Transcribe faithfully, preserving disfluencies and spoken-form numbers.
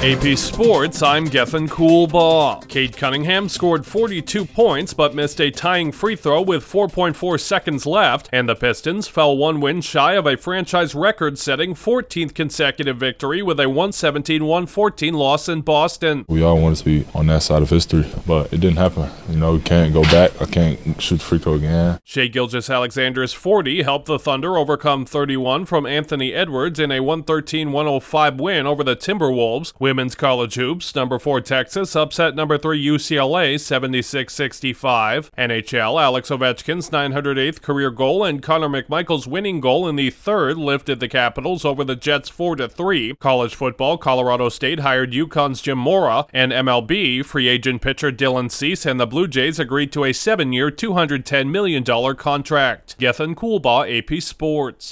A P Sports, I'm Gethin Coolbaugh. Cade Cunningham scored forty-two points but missed a tying free throw with four point four seconds left, and the Pistons fell one win shy of a franchise record-setting fourteenth consecutive victory with a one seventeen to one fourteen loss in Boston. We all wanted to be on that side of history, but it didn't happen. You know, we can't go back. I can't shoot the free throw again. Shai Gilgeous-Alexander's forty helped the Thunder overcome thirty-one from Anthony Edwards in a one thirteen to one oh five win over the Timberwolves. Women's college hoops, number four Texas upset number three U C L A seventy-six sixty-five. N H L, Alex Ovechkin's nine hundred eighth career goal and Connor McMichael's winning goal in the third lifted the Capitals over the Jets four to three. College football, Colorado State hired UConn's Jim Mora, and M L B, free agent pitcher Dylan Cease and the Blue Jays agreed to a seven-year, two hundred ten million dollars contract. Gethin Coolbaugh, A P Sports.